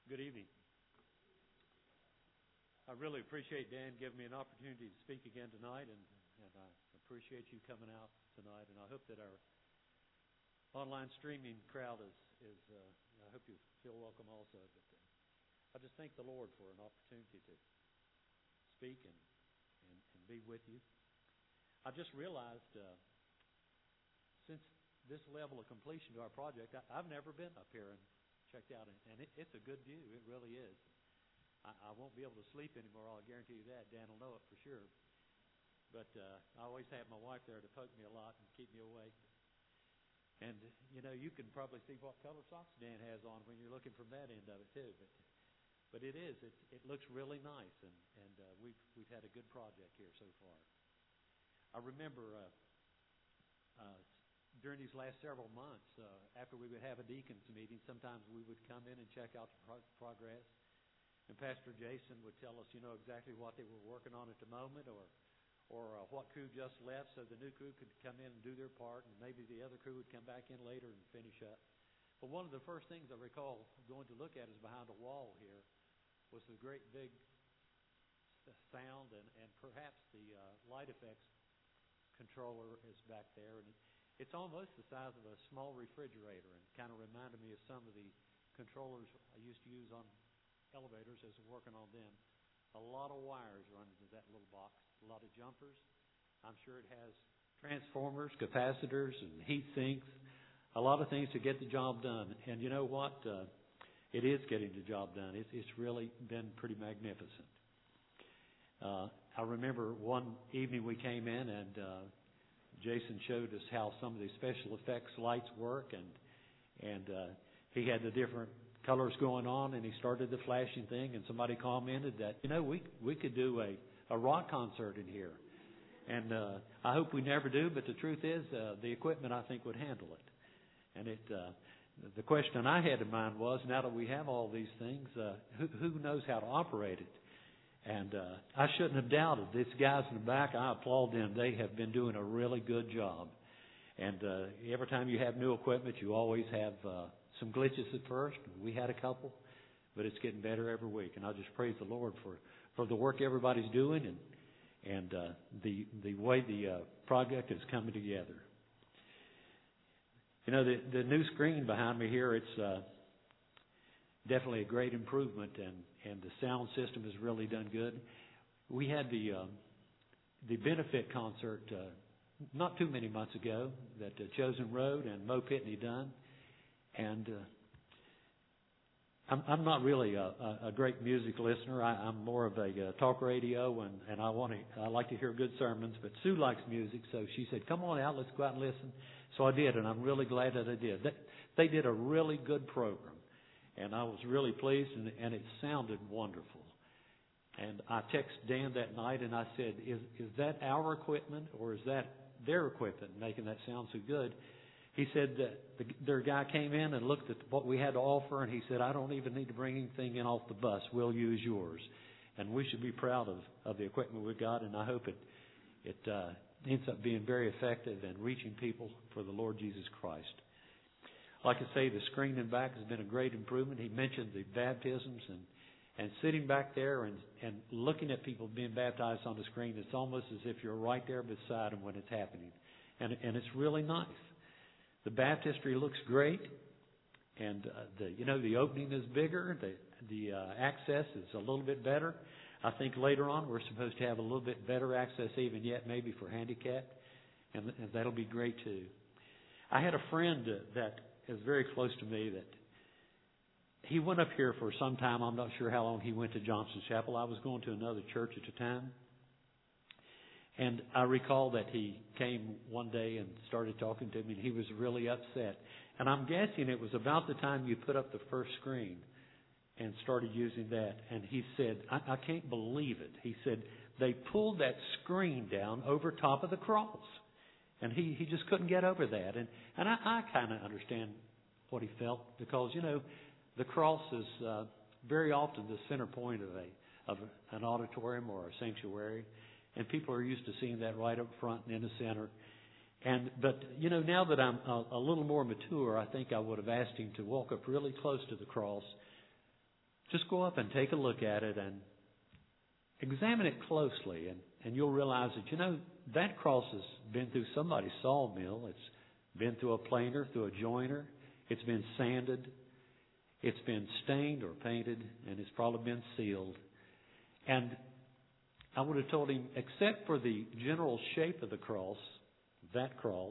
Good evening. I really appreciate Dan giving me an opportunity to speak again tonight, and I appreciate you coming out tonight. And I hope that our online streaming crowd is I hope you feel welcome also. But I just thank the Lord for an opportunity to speak and be with you. I just realized since this level of completion to our project, I've never been up here and checked out, and it's a good view. It really is. I won't be able to sleep anymore, I'll guarantee you that. Dan will know it for sure. But I always have my wife there to poke me a lot and keep me awake. And, you know, you can probably see what color socks Dan has on when you're looking from that end of it, too. But it is. It looks really nice, and we've had a good project here so far. I remember during these last several months, after we would have a deacons meeting, sometimes we would come in and check out the progress. And Pastor Jason would tell us, you know, exactly what they were working on at the moment, or what crew just left, so the new crew could come in and do their part, and maybe the other crew would come back in later and finish up. But one of the first things I recall going to look at is behind a wall here was the great big sound, and perhaps the light effects controller is back there, and it's almost the size of a small refrigerator, and kind of reminded me of some of the controllers I used to use on elevators as I'm working on them. A lot of wires running to that little box, a lot of jumpers. I'm sure it has transformers, capacitors, and heat sinks, a lot of things to get the job done. And you know what? It is getting the job done. It's really been pretty magnificent. I remember one evening we came in and Jason showed us how some of the special effects lights work, and he had the different colors going on, and he started the flashing thing, and somebody commented that, you know, we could do a rock concert in here. And I hope we never do, but the truth is the equipment, I think, would handle it. And the question I had in mind was, now that we have all these things, who knows how to operate it? And I shouldn't have doubted. These guys in the back, I applaud them. They have been doing a really good job. And every time you have new equipment, you always have some glitches at first. We had a couple, but it's getting better every week. And I just praise the Lord for the work everybody's doing and the way the project is coming together. You know, the new screen behind me here, it's definitely a great improvement, and the sound system has really done good. We had the benefit concert not too many months ago that Chosen Road and Mo Pitney done. And I'm not really a great music listener. I'm more of a talk radio, and I like to hear good sermons. But Sue likes music, so she said, "Come on out, let's go out and listen." So I did, and I'm really glad that I did. They did a really good program, and I was really pleased, and it sounded wonderful. And I texted Dan that night, and I said, "Is that our equipment, or is that their equipment making that sound so good?" He said that their guy came in and looked at what we had to offer, and he said, "I don't even need to bring anything in off the bus. We'll use yours." And we should be proud of the equipment we've got, and I hope it ends up being very effective and reaching people for the Lord Jesus Christ. Like I say, the screen in back has been a great improvement. He mentioned the baptisms, and sitting back there and looking at people being baptized on the screen, it's almost as if you're right there beside them when it's happening. And it's really nice. The baptistry looks great, and the opening is bigger. The access is a little bit better. I think later on we're supposed to have a little bit better access even yet, maybe for handicapped, and that'll be great too. I had a friend that is very close to me that he went up here for some time. I'm not sure how long he went to Johnson Chapel. I was going to another church at the time. And I recall that he came one day and started talking to me, and he was really upset. And I'm guessing it was about the time you put up the first screen and started using that. And he said, I can't believe it. He said, they pulled that screen down over top of the cross. And he just couldn't get over that. And I kind of understand what he felt, because, you know, the cross is very often the center point of an auditorium or a sanctuary. And people are used to seeing that right up front and in the center. But, you know, now that I'm a little more mature, I think I would have asked him to walk up really close to the cross just go up and take a look at it and examine it closely, and you'll realize that, that cross has been through somebody's sawmill. It's been through a planer, through a joiner. It's been sanded. It's been stained or painted, and it's probably been sealed. And I would have told him, except for the general shape of the cross, that cross,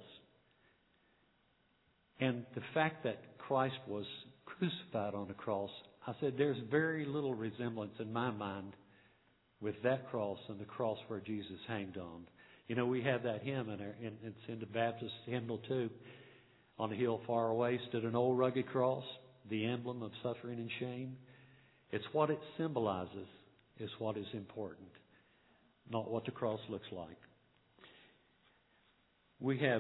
and the fact that Christ was crucified on the cross, I said there's very little resemblance in my mind with that cross and the cross where Jesus hanged on. We have that hymn, and it's in the Baptist hymnal too. On the hill far away stood an old rugged cross, the emblem of suffering and shame. It's what it symbolizes is what is important, not what the cross looks like. We have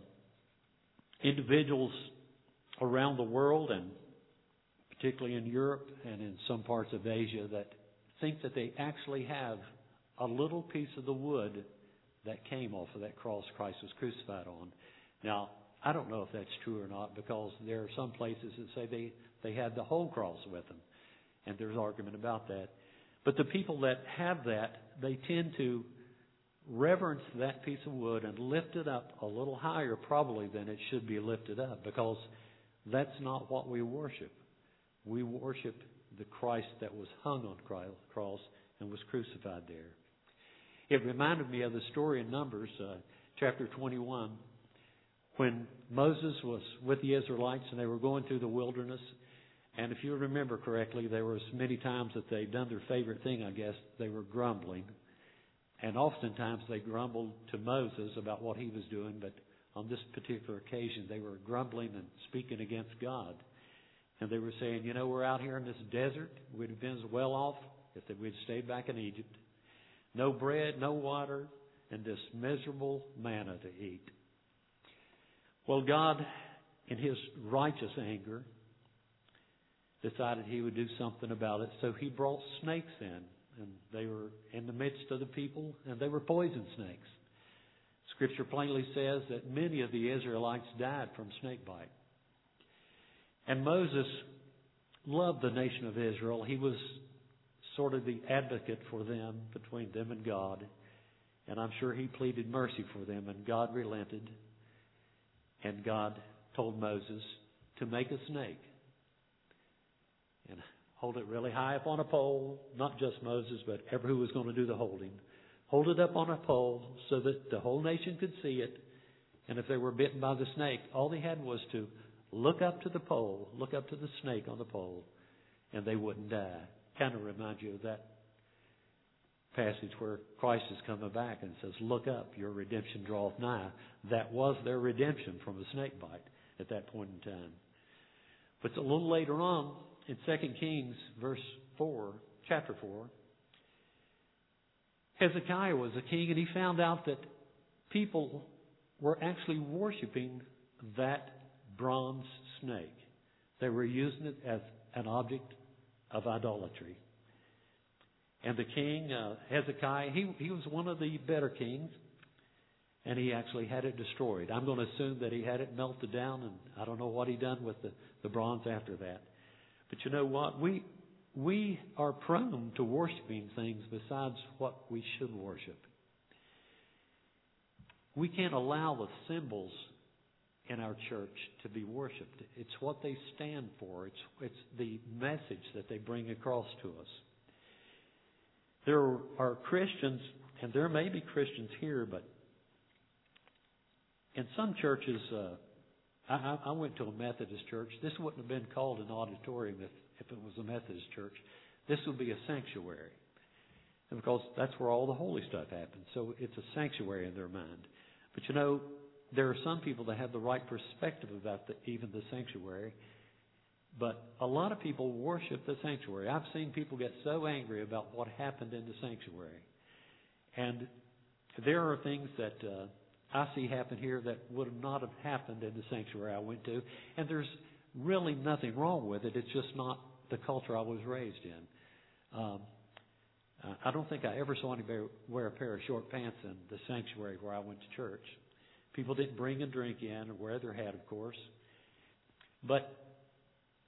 individuals around the world, and particularly in Europe and in some parts of Asia, that think that they actually have a little piece of the wood that came off of that cross Christ was crucified on. Now, I don't know if that's true or not, because there are some places that say they had the whole cross with them, and there's argument about that. But the people that have that, they tend to reverence that piece of wood and lift it up a little higher probably than it should be lifted up, because that's not what we worship. We worship the Christ that was hung on the cross and was crucified there. It reminded me of the story in Numbers, chapter 21, when Moses was with the Israelites and they were going through the wilderness. And if you remember correctly, there was many times that they'd done their favorite thing, I guess. They were grumbling. And oftentimes they grumbled to Moses about what he was doing, but on this particular occasion they were grumbling and speaking against God. And they were saying, we're out here in this desert. We'd have been as well off if we'd stayed back in Egypt. No bread, no water, and this miserable manna to eat. Well, God, in His righteous anger, decided He would do something about it. So He brought snakes in, and they were in the midst of the people, and they were poison snakes. Scripture plainly says that many of the Israelites died from snake bite. And Moses loved the nation of Israel. He was sort of the advocate for them, between them and God. And I'm sure he pleaded mercy for them, and God relented. And God told Moses to make a snake and hold it really high up on a pole. Not just Moses, but everyone who was going to do the holding. Hold it up on a pole so that the whole nation could see it. And if they were bitten by the snake, all they had was to look up to the pole, look up to the snake on the pole, and they wouldn't die. Kind of reminds you of that passage where Christ is coming back and says, look up, your redemption draweth nigh. That was their redemption from a snake bite at that point in time. But a little later on, in 2 Kings chapter 4, Hezekiah was a king, and he found out that people were actually worshiping that bronze snake. They were using it as an object of idolatry. And the king, Hezekiah, he was one of the better kings, and he actually had it destroyed. I'm going to assume that he had it melted down, and I don't know what he done with the bronze after that. But you know what? We are prone to worshiping things besides what we should worship. We can't allow the symbols in our church to be worshipped. It's what they stand for. It's the message that they bring across to us. There are Christians, and there may be Christians here, but in some churches, I went to a Methodist church. This wouldn't have been called an auditorium if it was a Methodist church. This would be a sanctuary, and because that's where all the holy stuff happens. So it's a sanctuary in their mind. But there are some people that have the right perspective about even the sanctuary. But a lot of people worship the sanctuary. I've seen people get so angry about what happened in the sanctuary. And there are things that I see happen here that would not have happened in the sanctuary I went to. And there's really nothing wrong with it. It's just not the culture I was raised in. I don't think I ever saw anybody wear a pair of short pants in the sanctuary where I went to church. People didn't bring a drink in or wear their hat, of course. But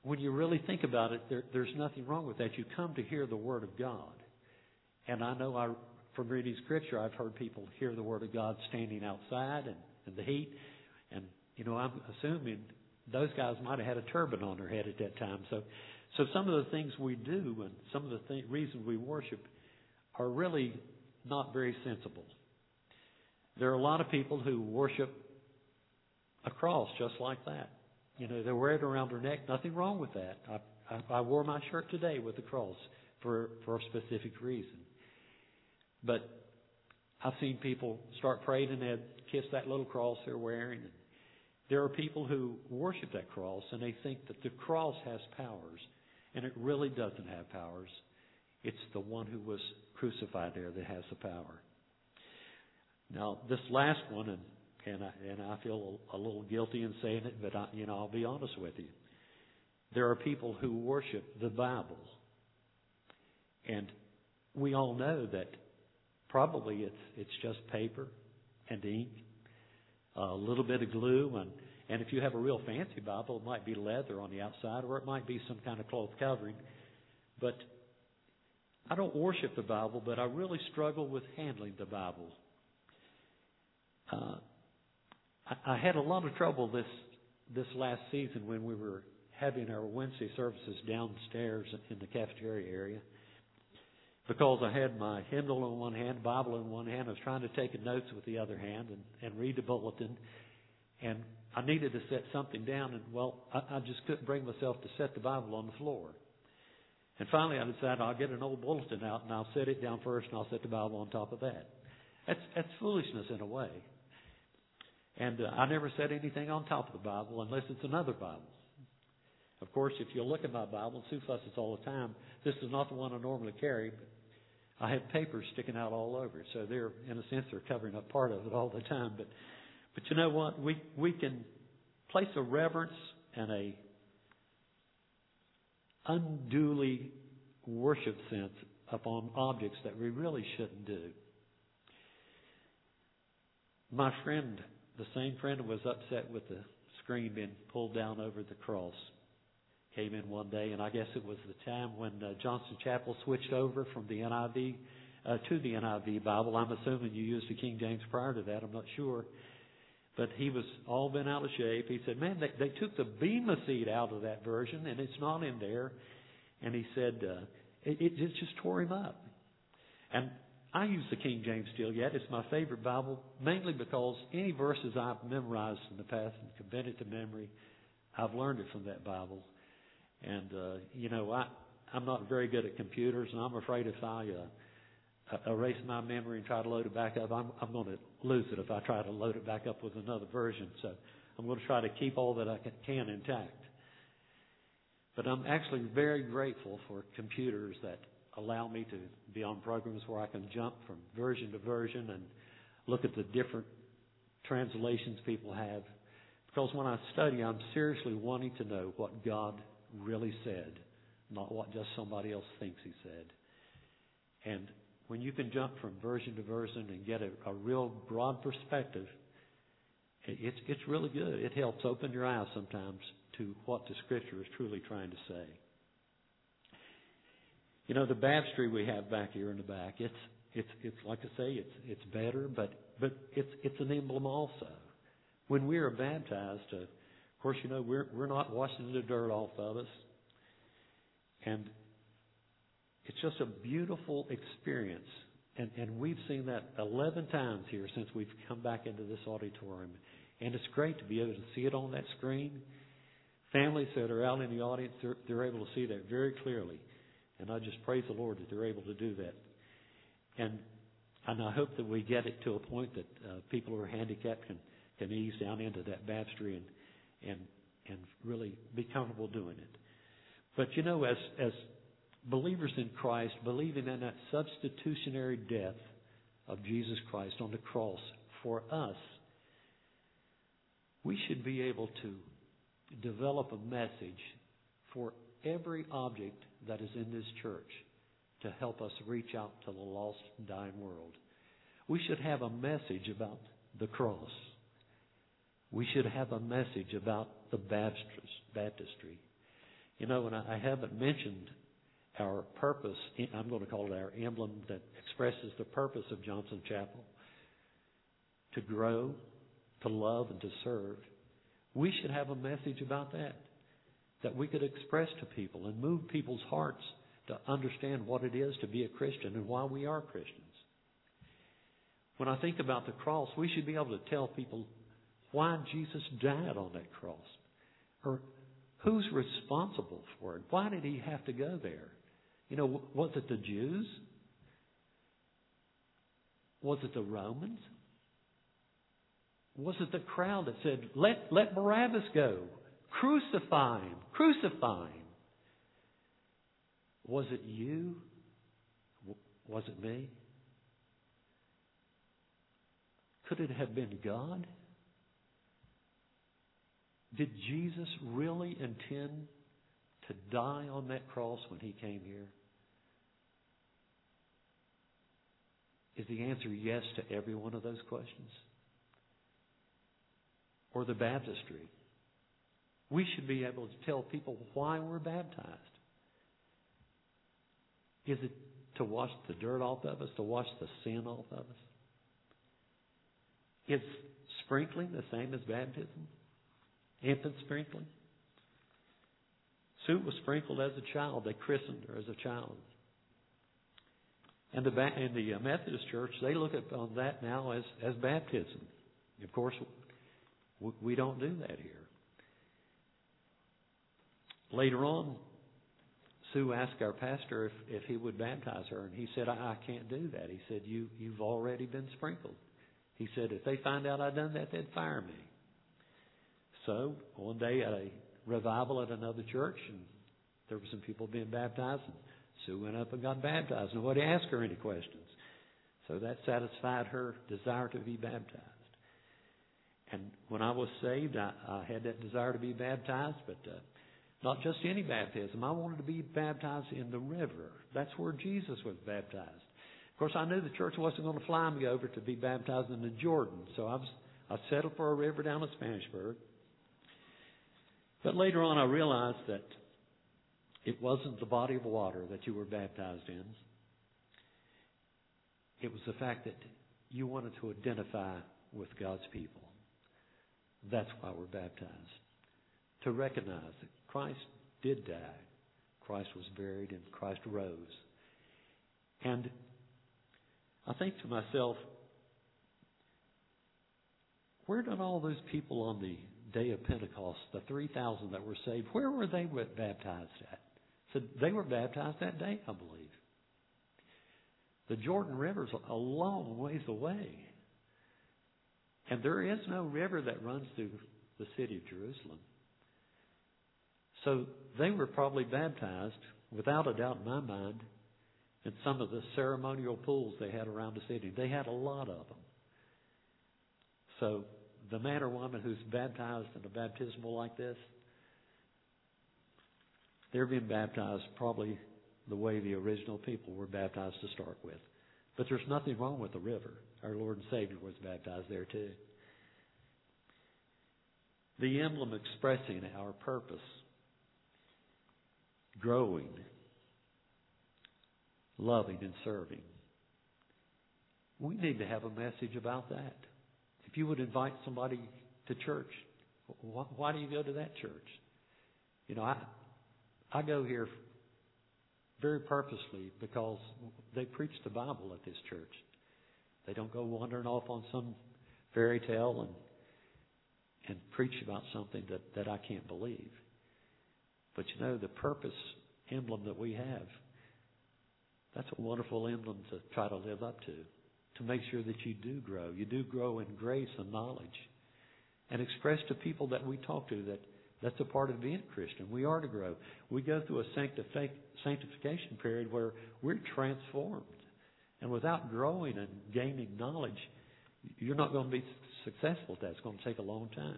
when you really think about it, there's nothing wrong with that. You come to hear the Word of God. And I know from reading Scripture, I've heard people hear the Word of God standing outside and in the heat. And, I'm assuming those guys might have had a turban on their head at that time. So some of the things we do and some of the reasons we worship are really not very sensible. There are a lot of people who worship a cross just like that. They wear it around their neck. Nothing wrong with that. I wore my shirt today with the cross for a specific reason. But I've seen people start praying and they kiss that little cross they're wearing. There are people who worship that cross and they think that the cross has powers, and it really doesn't have powers. It's the one who was crucified there that has the power. Now, this last one, and I feel a little guilty in saying it, but I'll be honest with you. There are people who worship the Bible, and we all know that probably it's just paper and ink, a little bit of glue, and if you have a real fancy Bible, it might be leather on the outside, or it might be some kind of cloth covering. But I don't worship the Bible, but I really struggle with handling the Bible. I had a lot of trouble this last season when we were having our Wednesday services downstairs in the cafeteria area, because I had my hymnal in one hand, Bible in one hand. I was trying to take notes with the other hand and read the bulletin, and I needed to set something down, and I just couldn't bring myself to set the Bible on the floor. And finally I decided I'll get an old bulletin out and I'll set it down first and I'll set the Bible on top of that. That's foolishness in a way. And I never set anything on top of the Bible unless it's another Bible. Of course, if you look at my Bible, Sue fusses all the time. This is not the one I normally carry, but I have papers sticking out all over it. So they're, in a sense, they're covering up part of it all the time. But you know what? We can place a reverence and a unduly worship sense upon objects that we really shouldn't do. My friend, the same friend who was upset with the screen being pulled down over the cross, came in one day, and I guess it was the time when Johnston Chapel switched over from the NIV to the NIV Bible. I'm assuming you used the King James prior to that. I'm not sure. But he was all bent out of shape. He said, man, they took the Bema seat out of that version, and it's not in there. And he said, it just tore him up. And I use the King James still yet. It's my favorite Bible, mainly because any verses I've memorized in the past and committed to memory, I've learned it from that Bible. And, I'm not very good at computers, and I'm afraid if I erase my memory and try to load it back up, I'm going to lose it if I try to load it back up with another version. So I'm going to try to keep all that I can intact. But I'm actually very grateful for computers that allow me to be on programs where I can jump from version to version and look at the different translations people have. Because when I study, I'm seriously wanting to know what God really said, not what just somebody else thinks he said. And when you can jump from version to version and get a real broad perspective, it's really good. It helps open your eyes sometimes to what the Scripture is truly trying to say. The baptistry we have back here in the back, it's like I say, it's better, but it's an emblem also. When we are baptized, of course, we're not washing the dirt off of us, and it's just a beautiful experience. And we've seen that 11 times here since we've come back into this auditorium. And it's great to be able to see it on that screen. Families that are out in the audience, they're able to see that very clearly. And I just praise the Lord that they're able to do that. And I hope that we get it to a point that people who are handicapped can ease down into that baptistry and really be comfortable doing it. But as believers in Christ, believing in that substitutionary death of Jesus Christ on the cross for us, we should be able to develop a message for every object that is in this church to help us reach out to the lost and dying world. We should have a message about the cross. We should have a message about the baptistry. You know, and I haven't mentioned our purpose. I'm going to call it our emblem that expresses the purpose of Johnson Chapel. To grow, to love, and to serve. We should have a message about that we could express to people and move people's hearts to understand what it is to be a Christian and why we are Christians. When I think about the cross, we should be able to tell people why Jesus died on that cross. Or who's responsible for it? Why did he have to go there? You know, was it the Jews? Was it the Romans? Was it the crowd that said, let Barabbas go? Crucify him. Crucify him. Was it you? Was it me? Could it have been God? Did Jesus really intend to die on that cross when he came here? Is the answer yes to every one of those questions? Or the baptistry? We should be able to tell people why we're baptized. Is it to wash the dirt off of us, to wash the sin off of us? Is sprinkling the same as baptism? Infant sprinkling? Sue was sprinkled as a child. They christened her as a child. And in the Methodist Church, they look upon that now as baptism. Of course, we don't do that here. Later on, Sue asked our pastor if he would baptize her, and he said, I can't do that. He said, you've already been sprinkled. He said, if they find out I've done that, they'd fire me. So one day at a revival at another church, and there were some people being baptized, and Sue went up and got baptized. Nobody asked her any questions. So that satisfied her desire to be baptized. And when I was saved, I had that desire to be baptized, but not just any baptism. I wanted to be baptized in the river. That's where Jesus was baptized. Of course, I knew the church wasn't going to fly me over to be baptized in the Jordan, so I settled for a river down at Spanishburg. But later on, I realized that it wasn't the body of water that you were baptized in. It was the fact that you wanted to identify with God's people. That's why we're baptized. To recognize that Christ did die. Christ was buried and Christ rose. And I think to myself, where did all those people on the day of Pentecost, the 3,000 that were saved, where were they baptized at? So they were baptized that day, I believe. The Jordan River's a long ways away. And there is no river that runs through the city of Jerusalem. So they were probably baptized, without a doubt in my mind, in some of the ceremonial pools they had around the city. They had a lot of them. So the man or woman who's baptized in a baptismal like this, they're being baptized probably the way the original people were baptized to start with. But there's nothing wrong with the river. Our Lord and Savior was baptized there too. The emblem expressing our purpose, growing, loving, and serving. We need to have a message about that. If you would invite somebody to church, why do you go to that church? You know, I go here very purposely because they preach the Bible at this church. They don't go wandering off on some fairy tale and preach about something that I can't believe. But you know, the purpose emblem that we have, that's a wonderful emblem to try to live up to make sure that you do grow. You do grow in grace and knowledge. And express to people that we talk to that's a part of being a Christian. We are to grow. We go through a sanctification period where we're transformed. And without growing and gaining knowledge, you're not going to be successful at that. It's going to take a long time.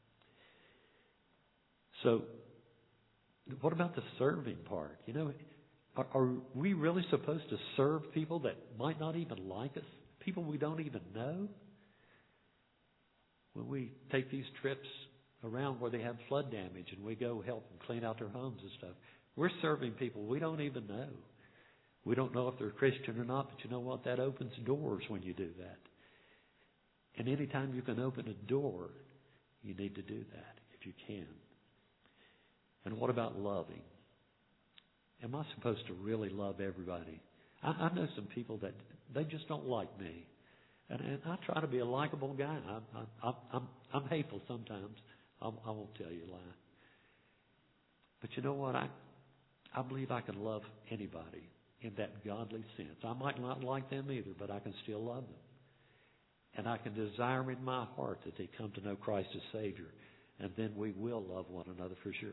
So, what about the serving part? You know, are we really supposed to serve people that might not even like us? People we don't even know? When we take these trips around where they have flood damage, and we go help them clean out their homes and stuff. We're serving people we don't even know. We don't know if they're Christian or not, but you know what? That opens doors when you do that. And anytime you can open a door, you need to do that if you can. And what about loving? Am I supposed to really love everybody? I know some people that they just don't like me. And I try to be a likable guy. I'm hateful sometimes. I won't tell you a lie. But you know what? I believe I can love anybody in that godly sense. I might not like them either, but I can still love them. And I can desire in my heart that they come to know Christ as Savior. And then we will love one another for sure.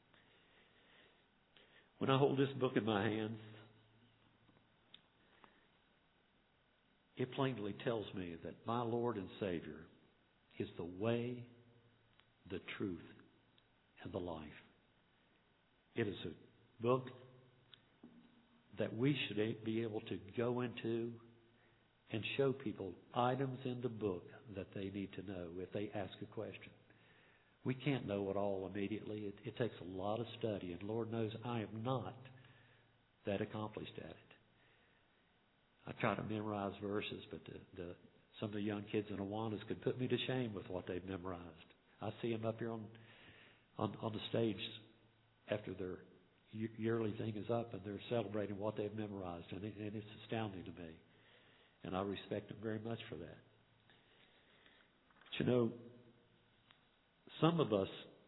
When I hold this book in my hands, it plainly tells me that my Lord and Savior is the way, the truth, and the life. It is a book that we should be able to go into and show people items in the book that they need to know if they ask a question. We can't know it all immediately. It takes a lot of study, and Lord knows I am not that accomplished at it. I try to memorize verses, but some of the young kids in Awanas could put me to shame with what they've memorized. I see them up here on the stage after their yearly thing is up, and they're celebrating what they've memorized, and it's astounding to me. And I respect them very much for that. But you know, some of us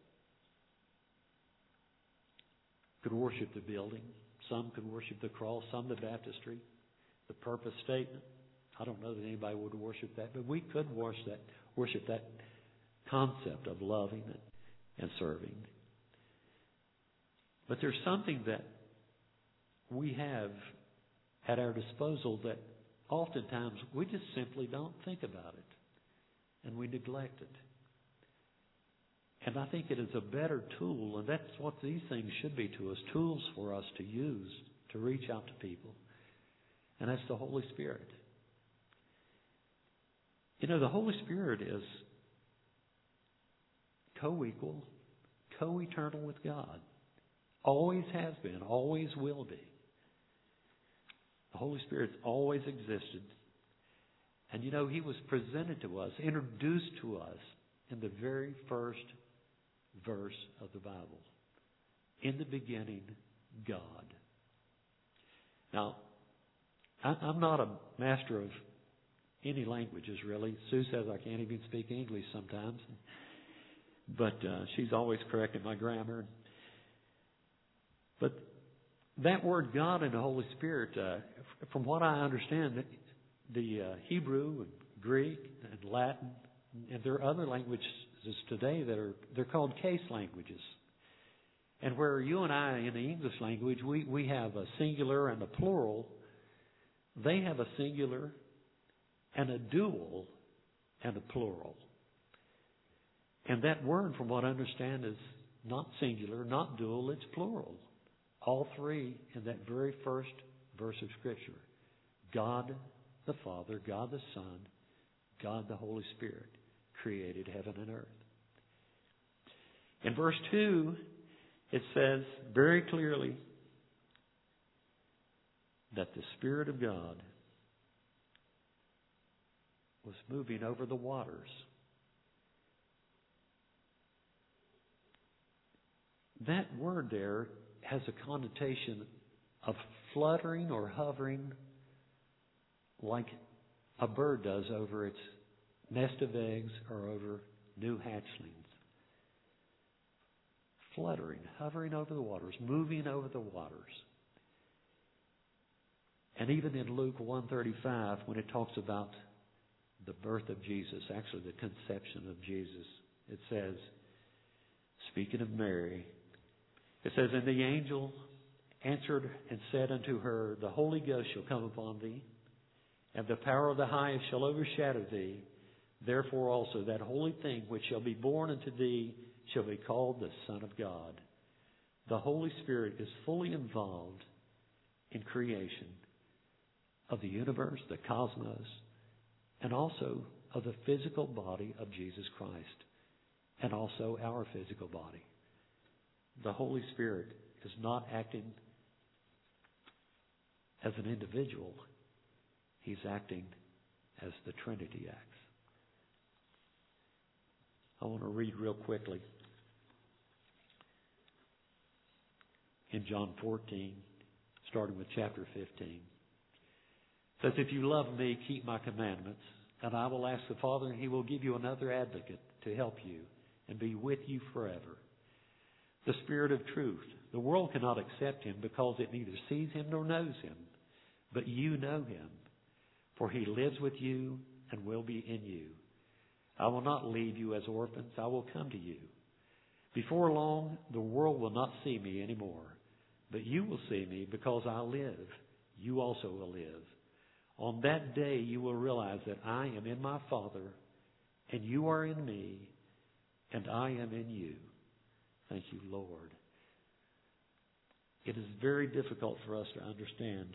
could worship the building. Some could worship the cross. Some the baptistry, the purpose statement. I don't know that anybody would worship that, but we could worship that concept of loving and serving. But there's something that we have at our disposal that oftentimes we just simply don't think about it, and we neglect it. And I think it is a better tool, and that's what these things should be to us, tools for us to use to reach out to people. And that's the Holy Spirit. You know, the Holy Spirit is co-equal, co-eternal with God. Always has been, always will be. The Holy Spirit's always existed. And you know, He was presented to us, introduced to us in the very first verse of the Bible. In the beginning, God. Now, I'm not a master of any languages, really. Sue says I can't even speak English sometimes. But she's always correcting my grammar. But that word God and the Holy Spirit, from what I understand, the Hebrew and Greek and Latin, and there are other languages today they're called case languages. And where you and I in the English language, we have a singular and a plural, they have a singular and a dual and a plural. And that word, from what I understand, is not singular, not dual, it's plural. All three in that very first verse of Scripture. God the Father, God the Son, God the Holy Spirit created heaven and earth. In verse 2, it says very clearly that the Spirit of God was moving over the waters. That word there has a connotation of fluttering or hovering like a bird does over its nest of eggs or over new hatchlings. Fluttering, hovering over the waters, moving over the waters. And even in Luke 1:35, when it talks about the birth of Jesus, actually the conception of Jesus, it says, speaking of Mary, it says, and the angel answered and said unto her, the Holy Ghost shall come upon thee, and the power of the highest shall overshadow thee. Therefore also that holy thing which shall be born unto thee shall be called the Son of God. The Holy Spirit is fully involved in creation of the universe, the cosmos, and also of the physical body of Jesus Christ. and also our physical body. The Holy Spirit is not acting as an individual. He's acting as the Trinity acts. I want to read real quickly in John 14, starting with chapter 15. It says, "If you love me, keep my commandments, and I will ask the Father, and He will give you another advocate to help you and be with you forever. The Spirit of truth. The world cannot accept Him because it neither sees Him nor knows Him. But you know Him, for He lives with you and will be in you. I will not leave you as orphans. I will come to you. Before long, the world will not see me anymore. But you will see me because I live. You also will live. On that day you will realize that I am in my Father, and you are in me, and I am in you." Thank you, Lord. It is very difficult for us to understand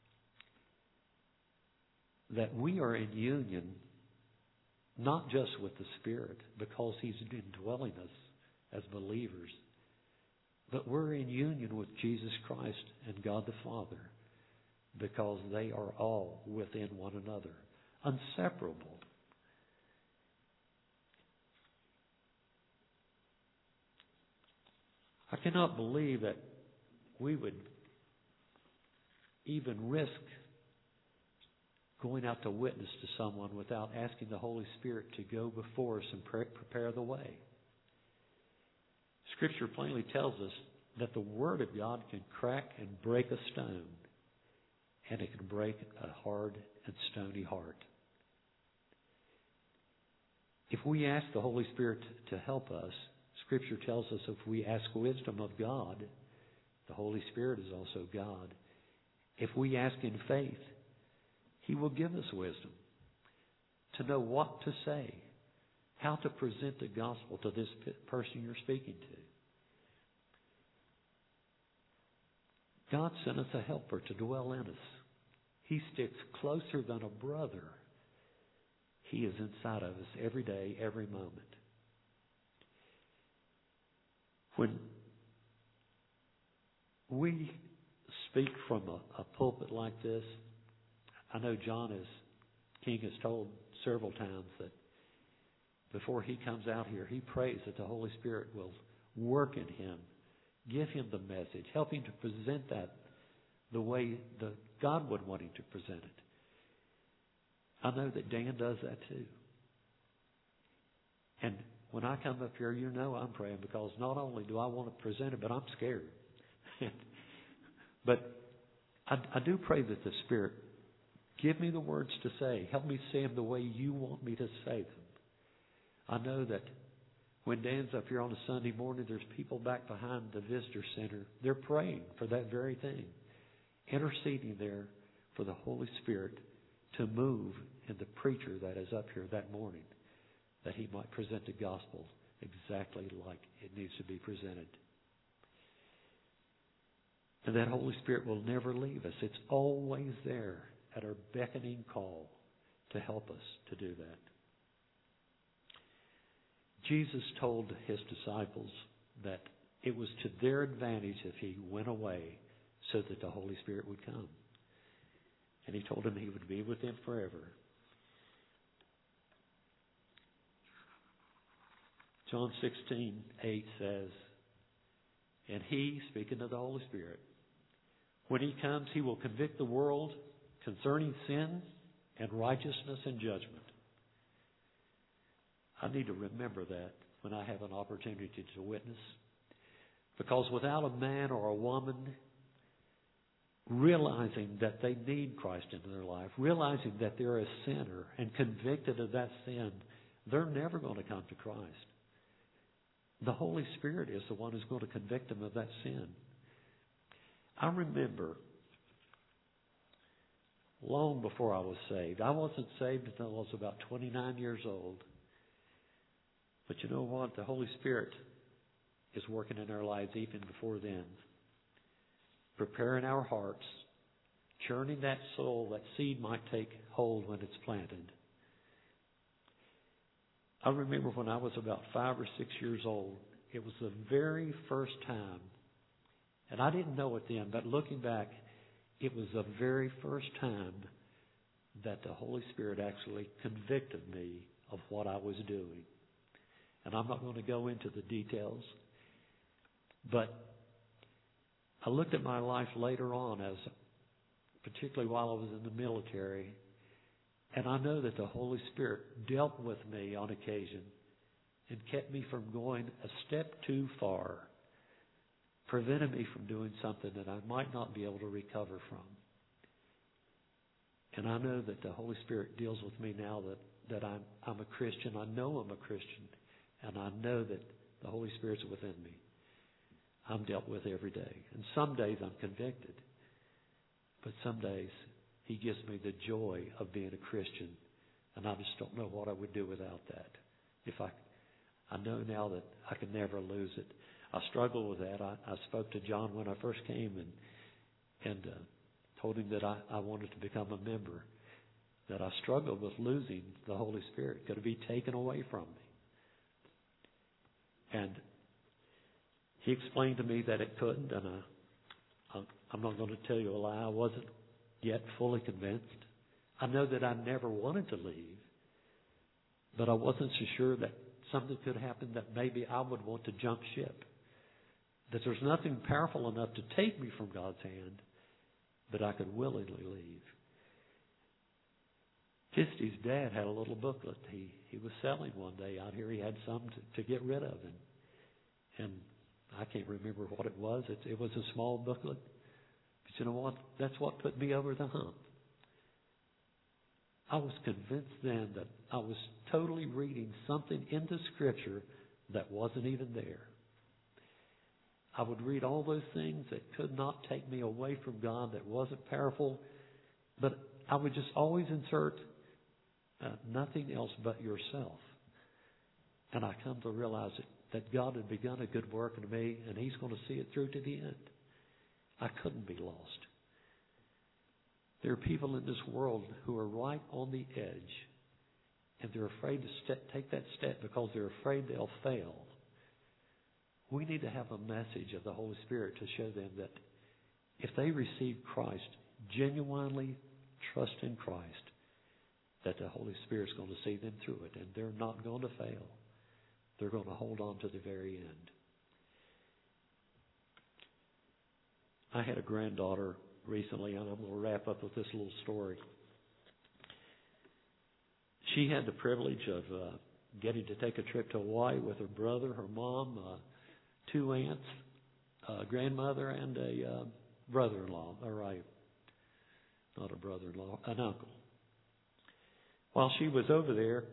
that we are in union not just with the Spirit because He's indwelling us as believers, but we're in union with Jesus Christ and God the Father because they are all within one another, inseparable. I cannot believe that we would even risk going out to witness to someone without asking the Holy Spirit to go before us and prepare the way. Scripture plainly tells us that the Word of God can crack and break a stone, and it can break a hard and stony heart. If we ask the Holy Spirit to help us, Scripture tells us if we ask wisdom of God, the Holy Spirit is also God. If we ask in faith, He will give us wisdom to know what to say, how to present the gospel to this person you're speaking to. God sent us a helper to dwell in us. He sticks closer than a brother. He is inside of us every day, every moment. When we speak from a pulpit like this, I know King has told several times that before he comes out here, he prays that the Holy Spirit will work in him, give him the message, help him to present that the way God would want him to present it. I know that Dan does that too. And when I come up here, you know I'm praying because not only do I want to present it, but I'm scared. But I do pray that the Spirit give me the words to say. Help me say them the way you want me to say them. I know that when Dan's up here on a Sunday morning, there's people back behind the visitor center. They're praying for that very thing, interceding there for the Holy Spirit to move in the preacher that is up here that morning, that he might present the gospel exactly like it needs to be presented. And that Holy Spirit will never leave us. It's always there at our beckoning call to help us to do that. Jesus told his disciples that it was to their advantage if he went away so that the Holy Spirit would come. And he told them he would be with them forever. John 16:8 says, "And he," speaking of the Holy Spirit, "when he comes, he will convict the world concerning sin and righteousness and judgment." I need to remember that when I have an opportunity to witness. Because without a man or a woman realizing that they need Christ into their life, realizing that they're a sinner and convicted of that sin, they're never going to come to Christ. The Holy Spirit is the one who's going to convict them of that sin. I remember long before I was saved. I wasn't saved until I was about 29 years old. But you know what? The Holy Spirit is working in our lives even before then. Preparing our hearts, churning that soul, that seed might take hold when it's planted. I remember when I was about 5 or 6 years old, it was the very first time, and I didn't know it then, but looking back, it was the very first time that the Holy Spirit actually convicted me of what I was doing. And I'm not going to go into the details, but I looked at my life later on, as particularly while I was in the military, and I know that the Holy Spirit dealt with me on occasion and kept me from going a step too far, prevented me from doing something that I might not be able to recover from. And I know that the Holy Spirit deals with me now that I'm a Christian. I know I'm a Christian, and I know that the Holy Spirit's within me. I'm dealt with every day. And some days I'm convicted, but some days He gives me the joy of being a Christian, and I just don't know what I would do without that. If I know now that I can never lose it. I struggle with that. I spoke to John when I first came and told him that I wanted to become a member, that I struggled with losing the Holy Spirit. Could it be taken away from me? And he explained to me that it couldn't, and I'm not going to tell you a lie. I wasn't yet fully convinced. I know that I never wanted to leave, but I wasn't so sure that something could happen that maybe I would want to jump ship. That there's nothing powerful enough to take me from God's hand, but I could willingly leave. Kisty's dad had a little booklet he was selling one day out here. He had some to get rid of, and I can't remember what it was. It was a small booklet. But you know what? That's what put me over the hump. I was convinced then that I was totally reading something into Scripture that wasn't even there. I would read all those things that could not take me away from God, that wasn't powerful, but I would just always insert nothing else but yourself. And I come to realize that God had begun a good work in me, and He's going to see it through to the end. I couldn't be lost. There are people in this world who are right on the edge, and they're afraid to take that step because they're afraid they'll fail. We need to have a message of the Holy Spirit to show them that if they receive Christ, genuinely trust in Christ, that the Holy Spirit's going to see them through it, and they're not going to fail. They're going to hold on to the very end. I had a granddaughter recently, and I'm going to wrap up with this little story. She had the privilege of getting to take a trip to Hawaii with her brother, her mom, 2 aunts, a grandmother, and a brother-in-law, not a brother-in-law, an uncle. While she was over there,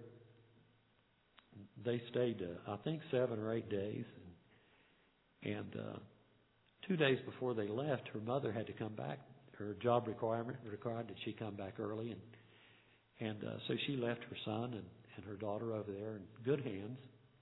they stayed, I think, 7 or 8 days. And 2 days before they left, her mother had to come back. Her job requirement required that she come back early. And so she left her son and her daughter over there in good hands.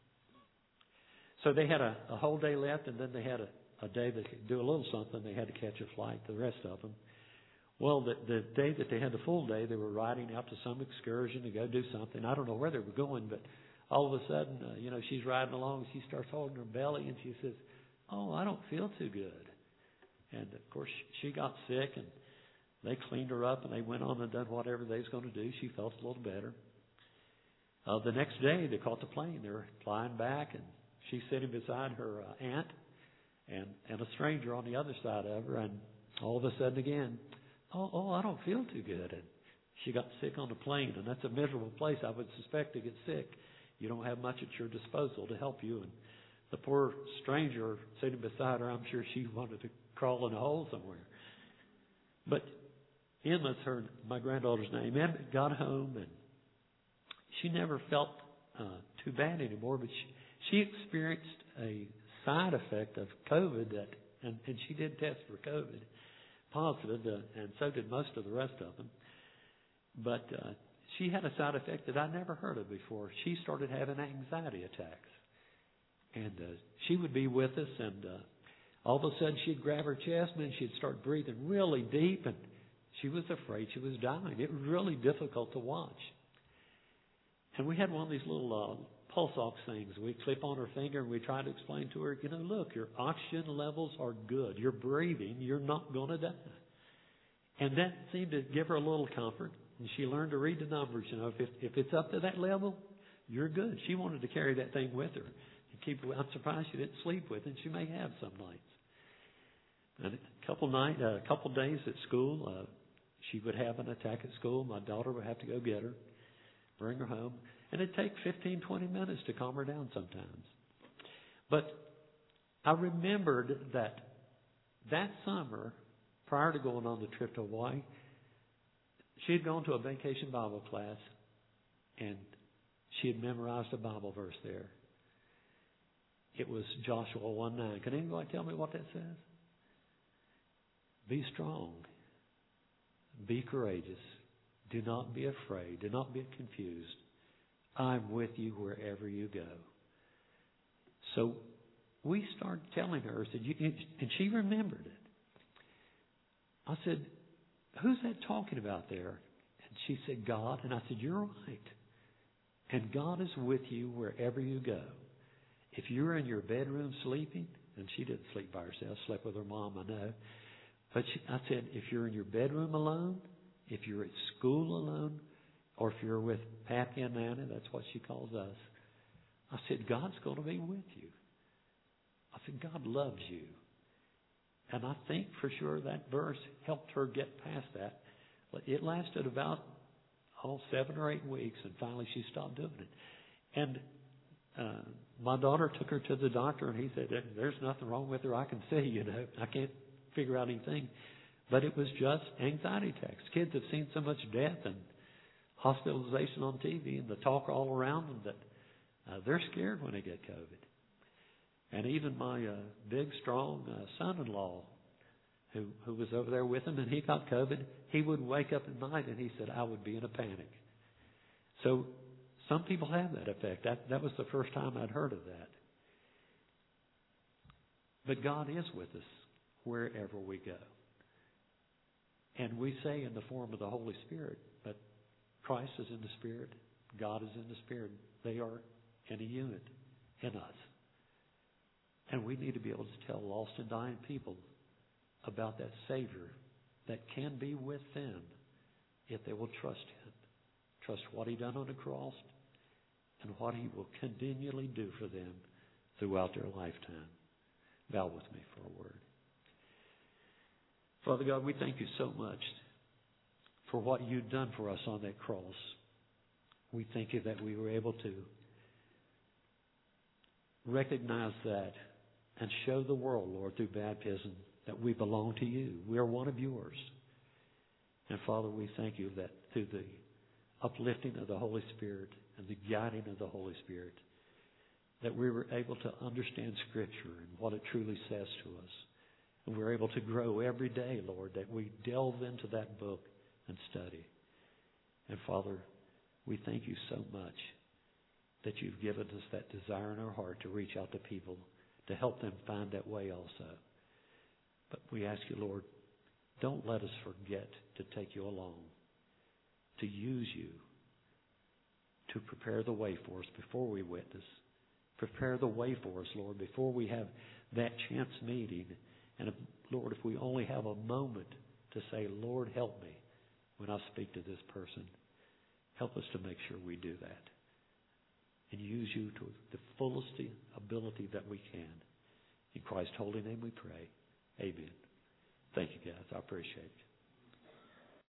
So they had a whole day left, and then they had a day they could do a little something. They had to catch a flight, the rest of them. Well, the day that they had the full day, they were riding out to some excursion to go do something. I don't know where they were going, but all of a sudden, she's riding along, and she starts holding her belly, and she says, "Oh, I don't feel too good." And, of course, she got sick, and they cleaned her up, and they went on and done whatever they was going to do. She felt a little better. The next day, they caught the plane. They were flying back, and she's sitting beside her aunt and a stranger on the other side of her, and all of a sudden again, oh, I don't feel too good. And she got sick on the plane, and that's a miserable place, I would suspect, to get sick. You don't have much at your disposal to help you. And the poor stranger sitting beside her, I'm sure she wanted to crawl in a hole somewhere. But Emma's my granddaughter's name. Emma got home, and she never felt too bad anymore, but she experienced a side effect of COVID, and she did test for COVID positive, and so did most of the rest of them. But she had a side effect that I never heard of before. She started having anxiety attacks. And she would be with us, and all of a sudden she'd grab her chest, and she'd start breathing really deep, and she was afraid she was dying. It was really difficult to watch. And we had one of these little pulse ox things we clip on her finger, and we try to explain to her, look, your oxygen levels are good. You're breathing. You're not going to die. And that seemed to give her a little comfort. And she learned to read the numbers. If it's up to that level, you're good. She wanted to carry that thing with her. And I'm surprised she didn't sleep with it. She may have some nights. And a couple days at school, she would have an attack at school. My daughter would have to go get her, bring her home. And it'd take 15, 20 minutes to calm her down sometimes. But I remembered that summer, prior to going on the trip to Hawaii, she had gone to a vacation Bible class, and she had memorized a Bible verse there. It was Joshua 1:9. Can anybody tell me what that says? Be strong. Be courageous. Do not be afraid. Do not be confused. I'm with you wherever you go. So we started telling her, and she remembered it. I said, who's that talking about there? And she said, God. And I said, you're right. And God is with you wherever you go. If you're in your bedroom sleeping, and she didn't sleep by herself, slept with her mom, I know. But I said, if you're in your bedroom alone, if you're at school alone, or if you're with Pappy and Nana, that's what she calls us. I said, God's going to be with you. I said, God loves you. And I think for sure that verse helped her get past that. But it lasted about 7 or 8 weeks, and finally she stopped doing it. And my daughter took her to the doctor, and he said, there's nothing wrong with her. I can see, I can't figure out anything. But it was just anxiety attacks. Kids have seen so much death and hospitalization on TV and the talk all around them that they're scared when they get COVID. And even my big, strong son-in-law, who was over there with him, and he got COVID, he would wake up at night and he said, I would be in a panic. So some people have that effect. That was the first time I'd heard of that. But God is with us wherever we go. And we say in the form of the Holy Spirit, but Christ is in the Spirit, God is in the Spirit. They are in a unit in us. And we need to be able to tell lost and dying people about that Savior that can be with them if they will trust Him. Trust what He done on the cross and what He will continually do for them throughout their lifetime. Bow with me for a word. Father God, we thank you so much for what you've done for us on that cross. We thank you that we were able to recognize that and show the world, Lord, through baptism that we belong to you. We are one of yours. And Father, we thank you that through the uplifting of the Holy Spirit and the guiding of the Holy Spirit, that we were able to understand Scripture and what it truly says to us. And we're able to grow every day, Lord, that we delve into that book and study. And Father, we thank you so much that you've given us that desire in our heart to reach out to people, to help them find that way also. But we ask you, Lord, don't let us forget to take you along, to use you to prepare the way for us before we witness. Prepare the way for us, Lord, before we have that chance meeting. And Lord, if we only have a moment to say, Lord, help me when I speak to this person, help us to make sure we do that and use you to the fullest ability that we can. In Christ's holy name we pray. Amen. Thank you, guys. I appreciate you.